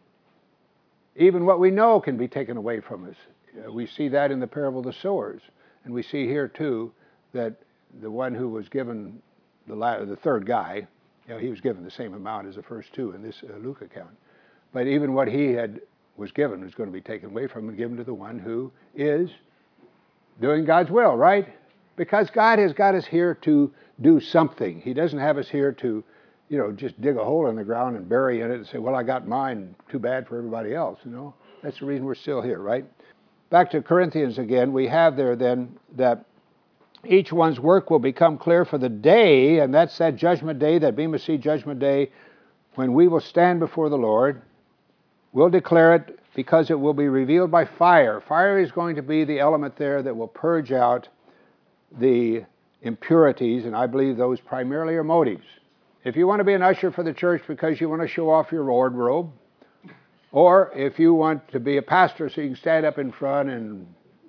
even what we know can be taken away from us. Uh, we see that in the parable of the sowers, and we see here too that the one who was given, the, la- the third guy, you know, he was given the same amount as the first two in this uh, Luke account. But even what he had was given was going to be taken away from him and given to the one who is doing God's will, right? Because God has got us here to do something. He doesn't have us here to, you know, just dig a hole in the ground and bury in it and say, well, I got mine, too bad for everybody else, you know. That's the reason we're still here, right? Back to Corinthians again, we have there then that each one's work will become clear for the day, and that's that judgment day, that Bema Seat judgment day, when we will stand before the Lord. We'll declare it because it will be revealed by fire. Fire is going to be the element there that will purge out the impurities, and I believe those primarily are motives. If you want to be an usher for the church because you want to show off your wardrobe, or if you want to be a pastor so you can stand up in front and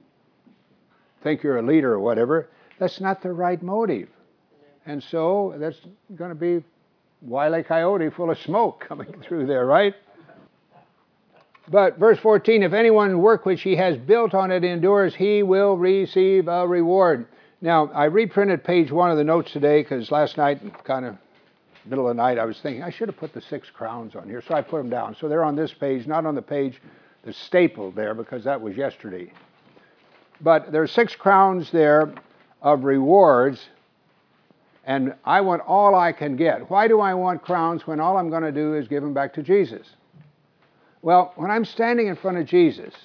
think you're a leader or whatever, that's not the right motive. And so that's going to be Wile E. Coyote full of smoke coming through there, right? But verse fourteen, if anyone's work which he has built on it endures, he will receive a reward. Now, I reprinted page one of the notes today because last night, kind of middle of the night, I was thinking I should have put the six crowns on here, so I put them down. So they're on this page, not on the page that's stapled there because that was yesterday. But there's six crowns there of rewards, and I want all I can get. Why do I want crowns when all I'm going to do is give them back to Jesus? Well, when I'm standing in front of Jesus,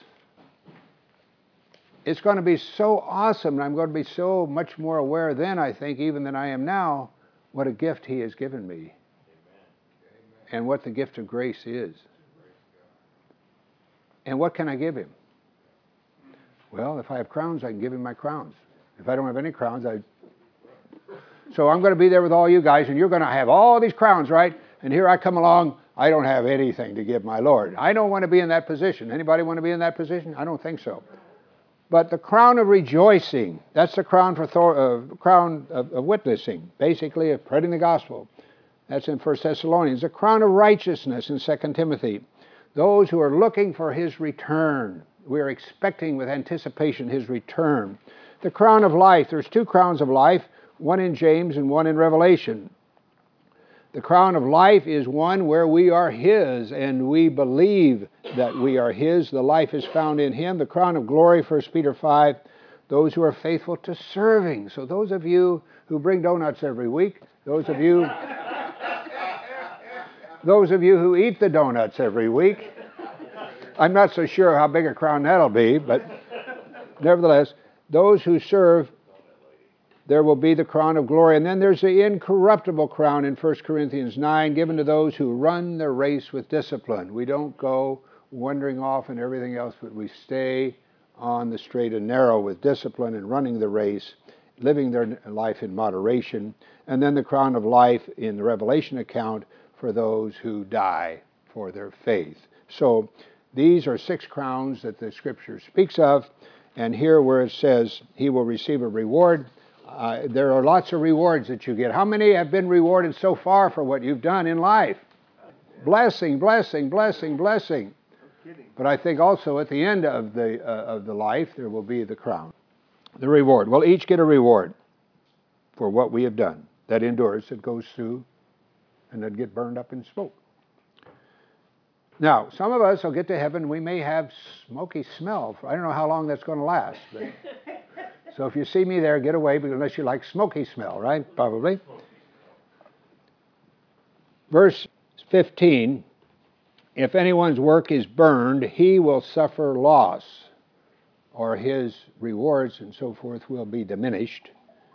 it's going to be so awesome, and I'm going to be so much more aware then, I think, even than I am now, what a gift he has given me. Amen. And what the gift of grace is. And what can I give him? Well, if I have crowns, I can give him my crowns. If I don't have any crowns, I... So I'm going to be there with all you guys, and you're going to have all these crowns, right? And here I come along, I don't have anything to give my Lord. I don't want to be in that position. Anybody want to be in that position? I don't think so. But the crown of rejoicing, that's the crown for Thor, uh, crown of, of witnessing, basically of spreading the gospel. That's in First Thessalonians. The crown of righteousness in Second Timothy. Those who are looking for his return. We are expecting with anticipation his return. The crown of life. There's two crowns of life, one in James and one in Revelation. The crown of life is one where we are his and we believe that we are his. The life is found in him. The crown of glory, First Peter five, those who are faithful to serving. So those of you who bring donuts every week, those of you, those of you who eat the donuts every week, I'm not so sure how big a crown that'll be, but nevertheless, those who serve, there will be the crown of glory. And then there's the incorruptible crown in First Corinthians nine, given to those who run the race with discipline. We don't go wandering off and everything else, but we stay on the straight and narrow with discipline and running the race, living their life in moderation. And then the crown of life in the Revelation account for those who die for their faith. So these are six crowns that the Scripture speaks of. And here where it says he will receive a reward, Uh, there are lots of rewards that you get. How many have been rewarded so far for what you've done in life? Blessing, blessing, blessing, blessing. But I think also at the end of the uh, of the life, there will be the crown, the reward. We'll each get a reward for what we have done. That endures, that goes through, and that get burned up in smoke. Now, some of us will get to heaven, we may have smoky smell. I don't know how long that's going to last. But so if you see me there, get away, unless you like smoky smell, right? Probably. Verse fifteen, if anyone's work is burned, he will suffer loss, or his rewards and so forth will be diminished.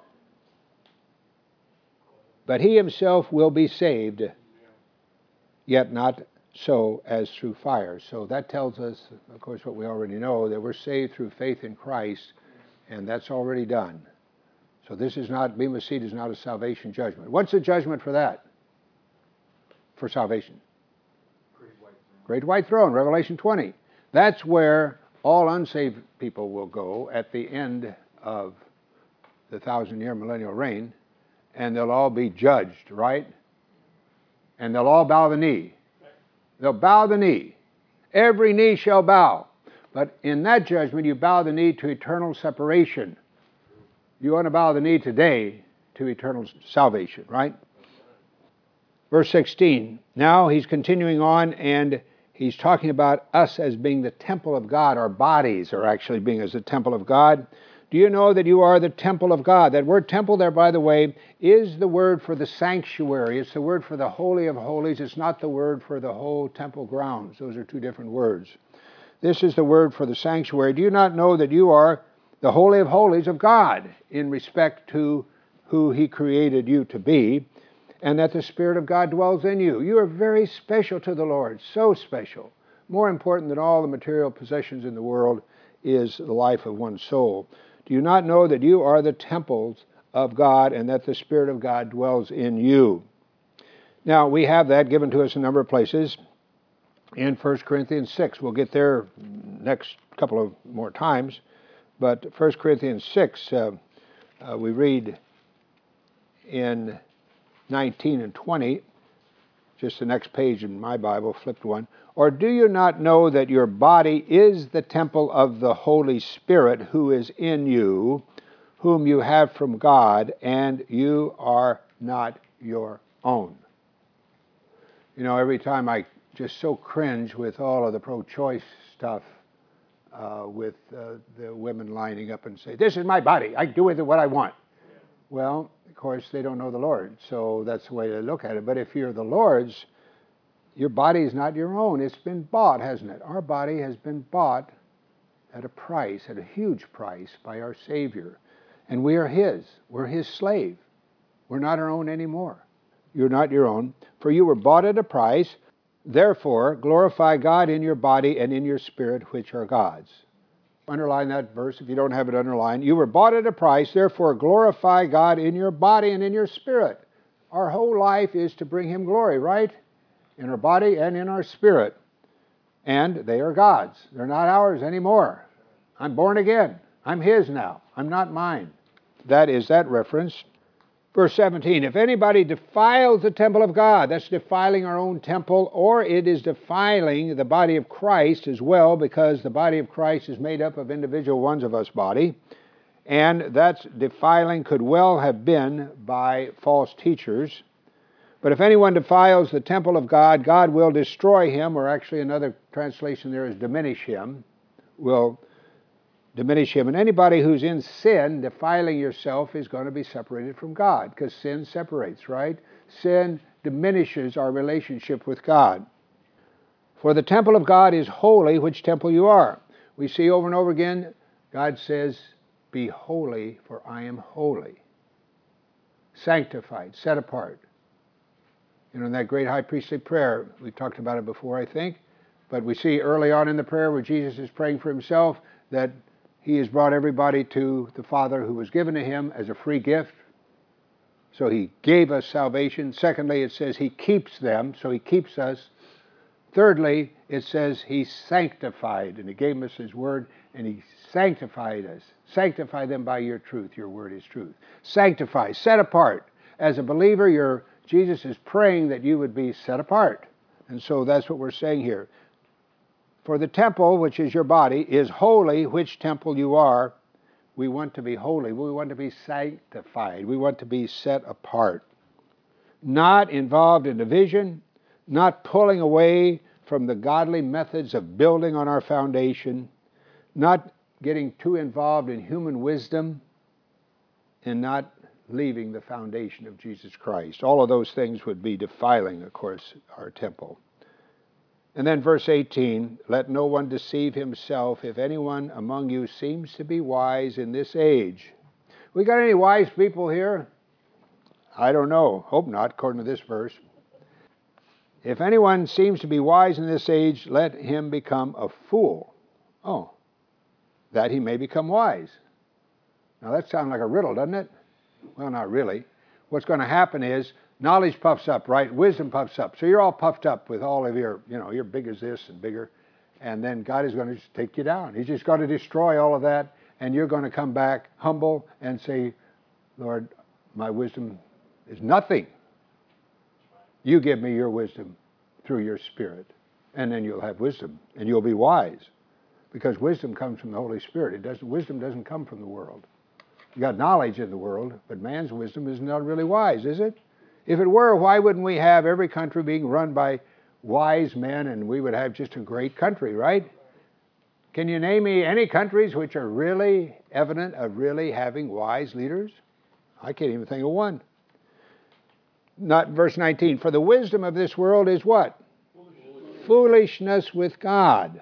But he himself will be saved, yet not so as through fire. So that tells us, of course, what we already know, that we're saved through faith in Christ, and that's already done. So this is not, Bema Seat is not a salvation judgment. What's the judgment for that? For salvation? Great White Throne. Great White Throne, Revelation twenty. That's where all unsaved people will go at the end of the thousand-year millennial reign, and they'll all be judged, right? And they'll all bow the knee. They'll bow the knee. Every knee shall bow. But in that judgment, you bow the knee to eternal separation. You want to bow the knee today to eternal salvation, right? Verse sixteen. Now he's continuing on, and he's talking about us as being the temple of God. Our bodies are actually being as the temple of God. Do you know that you are the temple of God? That word temple there, by the way, is the word for the sanctuary. It's the word for the Holy of Holies. It's not the word for the whole temple grounds. Those are two different words. This is the word for the sanctuary. Do you not know that you are the Holy of Holies of God in respect to who he created you to be, and that the Spirit of God dwells in you? You are very special to the Lord, so special. More important than all the material possessions in the world is the life of one's soul. Do you not know that you are the temples of God and that the Spirit of God dwells in you? Now, we have that given to us in a number of places. In First Corinthians six, we'll get there next couple of more times, but First Corinthians six, uh, uh, we read in nineteen and twenty, just the next page in my Bible, flipped one. Or do you not know that your body is the temple of the Holy Spirit who is in you, whom you have from God, and you are not your own? You know, every time I just so cringe with all of the pro-choice stuff, uh, with uh, the women lining up and say, this is my body, I do with it what I want. Yeah. Well, of course, they don't know the Lord, so that's the way to look at it. But if you're the Lord's, your body is not your own. It's been bought, hasn't it? Our body has been bought at a price, at a huge price, by our Savior. And we are His. We're His slave. We're not our own anymore. You're not your own, for you were bought at a price. Therefore, glorify God in your body and in your spirit, which are God's. Underline that verse if you don't have it underlined. You were bought at a price, therefore glorify God in your body and in your spirit. Our whole life is to bring Him glory, right? In our body and in our spirit. And they are God's. They're not ours anymore. I'm born again. I'm His now. I'm not mine. That is that reference. Verse seventeen, if anybody defiles the temple of God, that's defiling our own temple, or it is defiling the body of Christ as well, because the body of Christ is made up of individual ones of us body, and that defiling could well have been by false teachers. But if anyone defiles the temple of God, God will destroy him, or actually another translation there is diminish him, will diminish him. And anybody who's in sin, defiling yourself, is going to be separated from God, because sin separates, right? Sin diminishes our relationship with God. For the temple of God is holy, which temple you are. We see over and over again, God says, be holy, for I am holy. Sanctified, set apart. You know, in that great high priestly prayer, we've talked about it before, I think, but we see early on in the prayer where Jesus is praying for Himself that He has brought everybody to the Father who was given to Him as a free gift. So He gave us salvation. Secondly, it says He keeps them, so He keeps us. Thirdly, it says He sanctified, and He gave us His word, and He sanctified us. Sanctify them by your truth. Your word is truth. Sanctify, set apart. As a believer, you're, Jesus is praying that you would be set apart. And so that's what we're saying here. For the temple, which is your body, is holy, which temple you are. We want to be holy. We want to be sanctified. We want to be set apart. Not involved in division, not pulling away from the godly methods of building on our foundation, not getting too involved in human wisdom, and not leaving the foundation of Jesus Christ. All of those things would be defiling, of course, our temple. And then verse eighteen, let no one deceive himself. If anyone among you seems to be wise in this age. We got any wise people here? I don't know. Hope not, according to this verse. If anyone seems to be wise in this age, let him become a fool. Oh, that he may become wise. Now that sounds like a riddle, doesn't it? Well, not really. What's going to happen is knowledge puffs up, right? Wisdom puffs up. So you're all puffed up with all of your, you know, you're big as this and bigger. And then God is going to just take you down. He's just going to destroy all of that. And you're going to come back humble and say, Lord, my wisdom is nothing. You give me your wisdom through your Spirit. And then you'll have wisdom and you'll be wise. Because wisdom comes from the Holy Spirit. It doesn't, wisdom doesn't come from the world. You got knowledge in the world, but man's wisdom is not really wise, is it? If it were, why wouldn't we have every country being run by wise men and we would have just a great country, right? Can you name me any countries which are really evident of really having wise leaders? I can't even think of one. Not verse nineteen. For the wisdom of this world is what? Foolishness, Foolishness with God.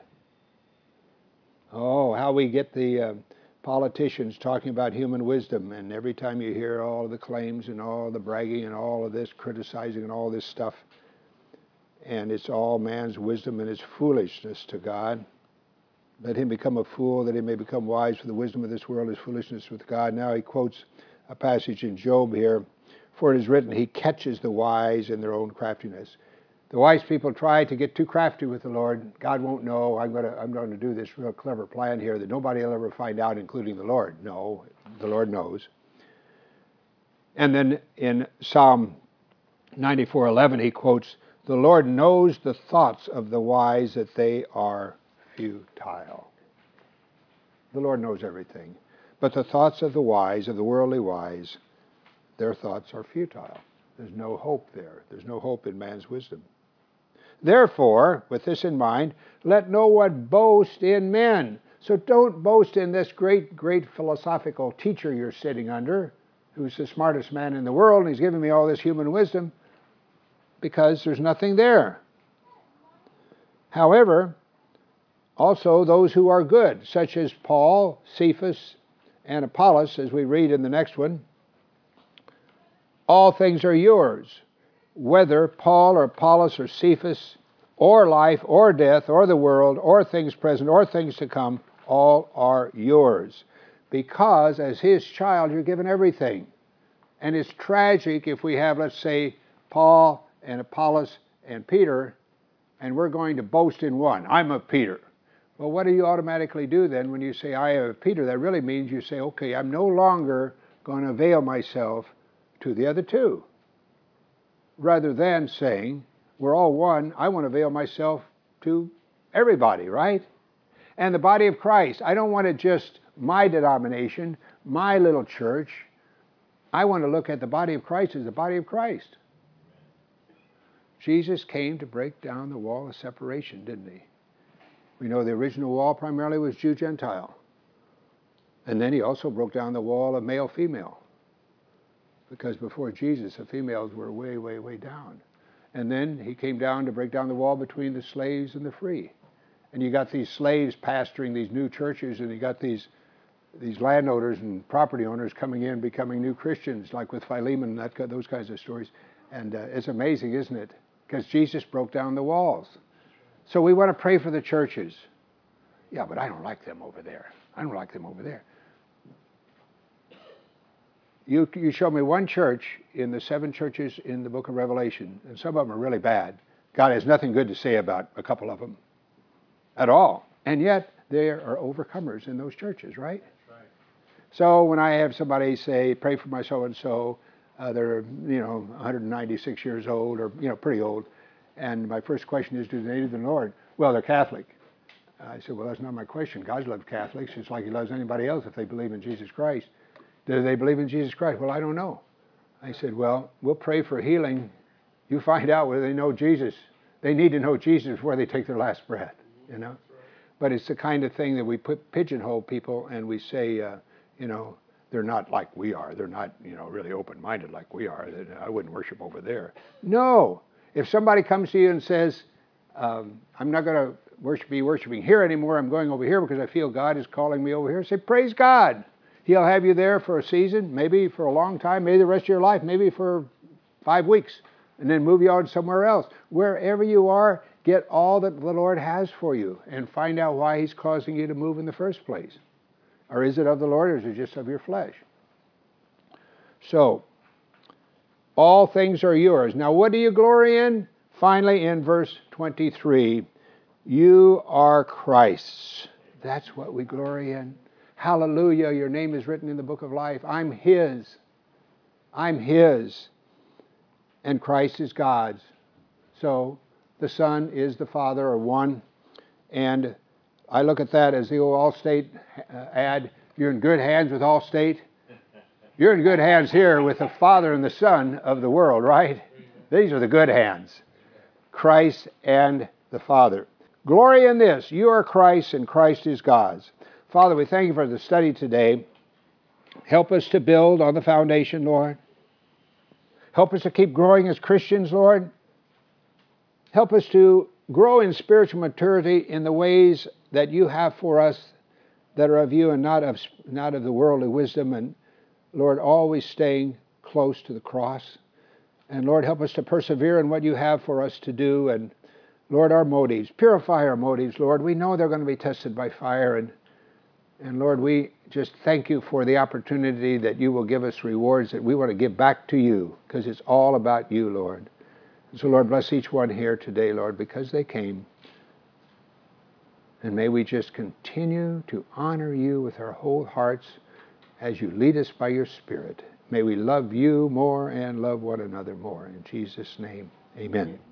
Oh, how we get the uh, politicians talking about human wisdom, and every time you hear all the claims and all the bragging and all of this criticizing and all this stuff, and it's all man's wisdom and it's foolishness to God. Let him become a fool that he may become wise, for the wisdom of this world is foolishness with God. Now he quotes a passage in Job here. For it is written, he catches the wise in their own craftiness. The wise people try to get too crafty with the Lord. God won't know. I'm going to, I'm going to do this real clever plan here that nobody will ever find out, including the Lord. No, the Lord knows. And then in Psalm ninety-four eleven, he quotes The Lord knows the thoughts of the wise, that they are futile. The Lord knows everything. But the thoughts of the wise, of the worldly wise, their thoughts are futile. There's no hope there. There's no hope in man's wisdom. Therefore, with this in mind, let no one boast in men. So don't boast in this great, great philosophical teacher you're sitting under, who's the smartest man in the world, and he's giving me all this human wisdom, because there's nothing there. However, also those who are good, such as Paul, Cephas, and Apollos, as we read in the next one, all things are yours, whether Paul or Apollos or Cephas, or life or death or the world or things present or things to come, all are yours. Because as his child, you're given everything. And it's tragic if we have, let's say, Paul and Apollos and Peter, and we're going to boast in one. I'm of Peter. Well, what do you automatically do then when you say, I am of Peter? That really means you say, okay, I'm no longer going to avail myself to the other two. Rather than saying, we're all one, I want to avail myself to everybody, right? And the body of Christ, I don't want it just my denomination, my little church. I want to look at the body of Christ as the body of Christ. Jesus came to break down the wall of separation, didn't he? We know the original wall primarily was Jew-Gentile. And then he also broke down the wall of male-female. Because before Jesus, the females were way, way, way down. And then he came down to break down the wall between the slaves and the free. And you got these slaves pastoring these new churches, and you got these these landowners and property owners coming in, becoming new Christians, like with Philemon and that, those kinds of stories. And uh, it's amazing, isn't it? Because Jesus broke down the walls. So we want to pray for the churches. Yeah, but I don't like them over there. I don't like them over there. You, you show me one church in the seven churches in the book of Revelation, and some of them are really bad. God has nothing good to say about a couple of them at all. And yet, there are overcomers in those churches, right? That's right. So when I have somebody say, pray for my so-and-so, uh, they're, you know, one hundred ninety-six years old, or, you know, pretty old, and my first question is, do they need the Lord? Well, they're Catholic. I said, well, that's not my question. God loves Catholics just like he loves anybody else if they believe in Jesus Christ. Do they believe in Jesus Christ? Well, I don't know. I said, well, we'll pray for healing. You find out whether they know Jesus. They need to know Jesus before they take their last breath, you know. But it's the kind of thing that we put pigeonhole people, and we say, uh, you know, they're not like we are. They're not, you know, really open-minded like we are. I wouldn't worship over there. No. If somebody comes to you and says, um, I'm not going to worship, be worshiping here anymore. I'm going over here because I feel God is calling me over here. Say, praise God. He'll have you there for a season, maybe for a long time, maybe the rest of your life, maybe for five weeks, and then move you on somewhere else. Wherever you are, get all that the Lord has for you and find out why he's causing you to move in the first place. Or is it of the Lord, or is it just of your flesh? So, all things are yours. Now, what do you glory in? Finally, in verse twenty-three, you are Christ's. That's what we glory in. Hallelujah, your name is written in the book of life. I'm his. I'm his. And Christ is God's. So the Son is the Father, or one. And I look at that as the old Allstate ad. You're in good hands with Allstate. You're in good hands here with the Father and the Son of the world, right? These are the good hands. Christ and the Father. Glory in this. You are Christ and Christ is God's. Father, we thank you for the study today. Help us to build on the foundation, Lord. Help us to keep growing as Christians, Lord. Help us to grow in spiritual maturity in the ways that you have for us that are of you and not of, not of the worldly wisdom. And Lord, always staying close to the cross. And Lord, help us to persevere in what you have for us to do. And Lord, our motives, purify our motives, Lord. We know they're going to be tested by fire. And And Lord, we just thank you for the opportunity that you will give us rewards that we want to give back to you, because it's all about you, Lord. And so, Lord, bless each one here today, Lord, because they came. And may we just continue to honor you with our whole hearts as you lead us by your Spirit. May we love you more and love one another more. In Jesus' name, amen.